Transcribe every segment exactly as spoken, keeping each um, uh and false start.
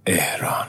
احران.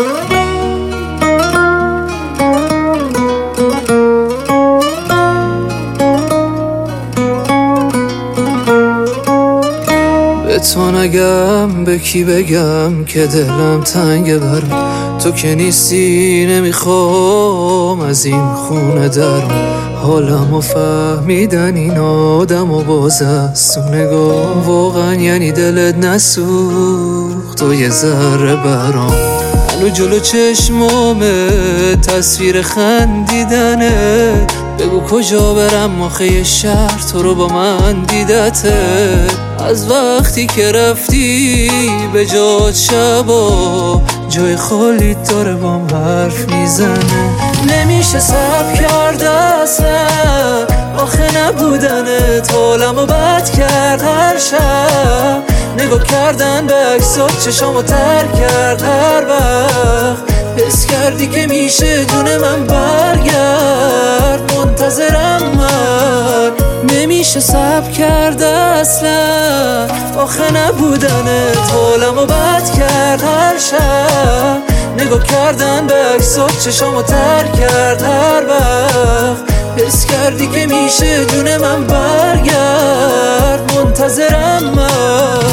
به تو نگم به کی بگم که دلم تنگ برم، تو که نیستی نمیخوام از این خونه درم. حالمو فهمیدن این آدم و باز از تو نگاه، واقعا یعنی دلت نسوخت و یه ذره برام. هنو جلو چشمامه تصویر خندیدنه، بگو کجا برم آخه شهر تو رو با من دیدته. از وقتی که رفتی به جات شبا جای خالی داره بام حرف میزنه. نمیشه صبر کرد اصلا آخه نبودنت، حالمو بد کرد هر شب. نگاه کردن به عکسات چشامو تر کرد هر وقت. حس کردی که میشه جون من برگرد، منتظرم من. نمیشه صبر کرد اصلا آخه نبودنت، حالمو بد کرد هر شب. نگاه کردن به عکسات چشامو تر کرد هر وقت. حس کردی که میشه جون من برگرد، منتظرم من.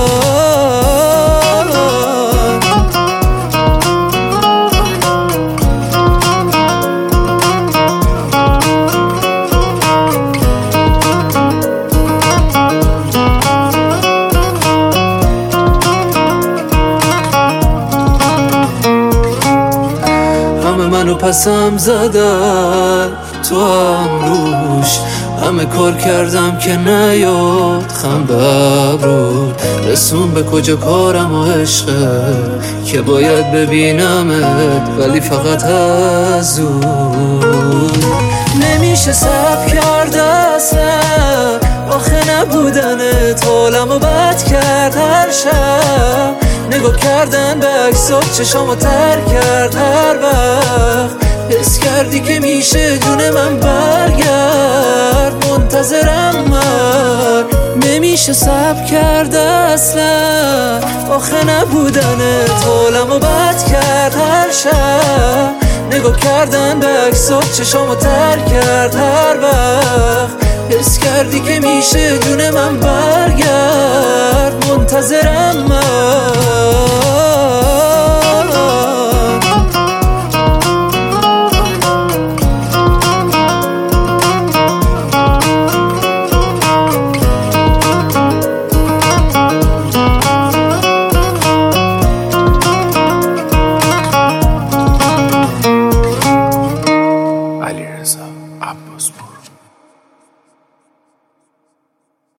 منو پسم زدن تو هم روش، همه کار کردم که نیاد خم به ابرود. رسون به کجا کارم و عشقه که باید ببینمت، ولی فقط از اون. نمیشه صبر کرد اصلا آخه نبودنت، حالمو بد کرد هر شب. نگاه کردن به عکسات چشامو تر کرد هر وقت. حس کردی که میشه جون من برگرد، منتظرم من. نمیشه صبر کرد اصلا آخه نبودنت، حالمو بد کرد هر شب. نگاه کردن به عکسات چشامو تر کرد هر وقت. حس کردی که میشه جون من برگرد، منتظرم من.